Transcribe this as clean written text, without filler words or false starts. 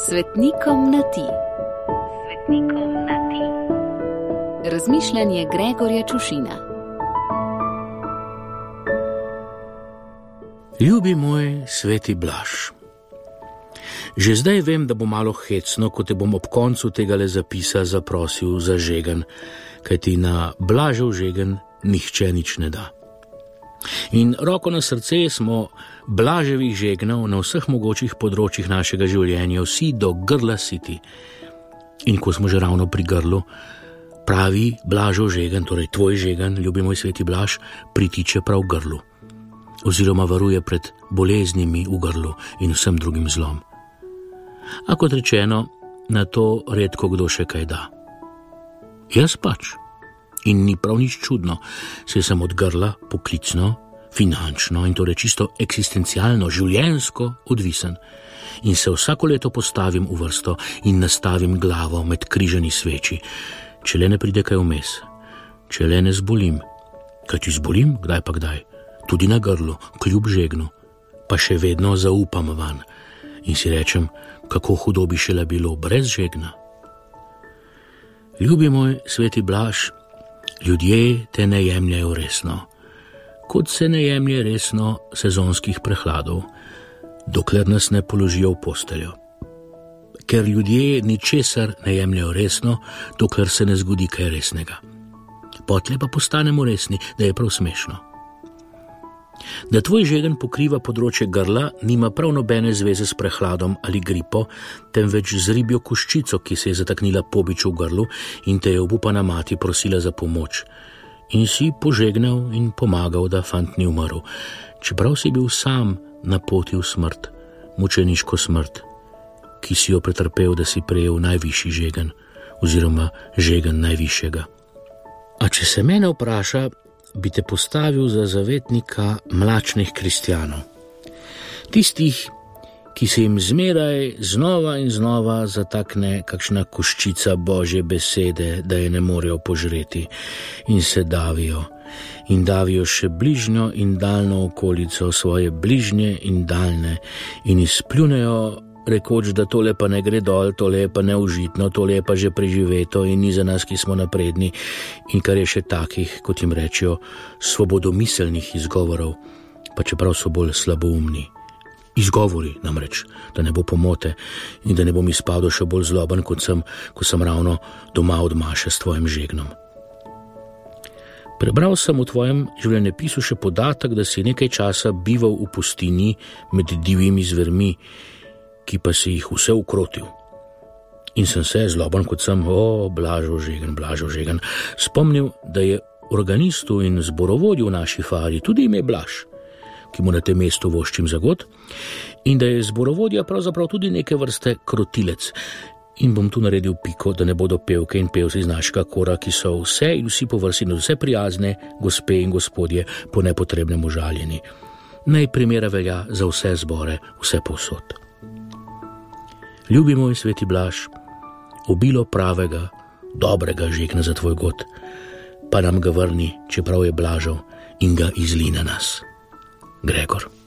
Svetnikom na ti. Svetnikom na ti. Razmišljanje Gregorja Čušina. Ljubi moj sveti Blaž. Že zdaj vem, da bo malo hecno, ko te bom ob koncu tegale zapisa zaprosil za žegen, kajti na Blažev žegen nihče nič ne da. In roko na srce smo Blaževih žegnov na vseh mogočih področjih našega življenja, vsi do grla siti. In ko smo že ravno pri grlu, pravi Blažev žegen, torej tvoj žegen, ljubi moj sveti Blaž, pritiče prav grlu, oziroma varuje pred boleznimi v grlu in vsem drugim zlom. A kot rečeno, na to redko kdo še kaj da. Jaz pač. In ni prav nič čudno, saj sem od grla poklicno, finančno in torej čisto eksistencialno, življenjsko odvisen. In se vsako leto postavim v vrsto in nastavim glavo med križani sveči, če le ne pride kaj vmes, če le ne zbolim. Kaj ti zbolim, kdaj pa kdaj, tudi na grlu, kljub žegnu, pa še vedno zaupam van in si rečem, kako hudo bi šele bilo brez žegna. Ljubi moj sveti Blaž, ljudje te ne jemljajo resno, kot se ne jemlje resno sezonskih prehladov, dokler nas ne položijo v posteljo. Ker ljudje ničesar ne jemljajo resno, dokler se ne zgodi kaj resnega. Potlej pa postanemo resni, da je prav smešno. Da tvoj žegen pokriva področje grla, nima prav nobene zveze s prehladom ali gripo, temveč z ribjo koščico, ki se je zataknila pobiču v grlu in te je obupana mati prosila za pomoč. In si požegnal in pomagal, da fant ni umrl, čeprav si bil sam na poti v smrt, mučeniško smrt, ki si jo pretrpel, da si prejel najvišji žegen, oziroma žegen najvišjega. A če se mene vpraša, bi te postavil za zavetnika mlačnih kristjanov. Tistih, ki se jim zmeraj znova in znova zatakne kakšna koščica Božje besede, da je ne morejo požreti in se davijo. In davijo še bližnjo in daljno okolico, svoje bližnje in daljne in izpljunejo, rekoč, da tole pa ne gre dol, tole je pa neužitno, tole je pa že preživeto in ni za nas, ki smo napredni, in kar je še takih, kot jim rečejo, svobodomiselnih izgovorov, pa čeprav so bolj slaboumni. Izgovori namreč, da ne bo pomote in da ne bom izpadel še bolj zloben, kot sem, ko sem ravno doma od maše s tvojim žegnom. Prebral sem v tvojem življenjepisu še podatek, da si nekaj časa bival v pustinji med divjimi zvermi, ki pa si jih vse ukrotil. In sem se, zloben kot sem, Blažev žegen, spomnil, da je organistu in zborovodju v naši fari tudi ime Blaž, ki mu na tem mestu voščim zagod, in da je zborovodja pravzaprav tudi neke vrste krotilec. In bom tu naredil piko, da ne bodo pevke in pevci iz našega kora, ki so vse in vsi po vrsti in vse prijazne, gospe in gospodje, po nepotrebnem užaljeni. Naj primera velja za vse zbore, vse povsod. Ljubi moj sveti Blaž, obilo pravega, dobrega žegna za tvoj god, pa nam ga vrni, čeprav je blažev, in ga izli na nas. Gregor.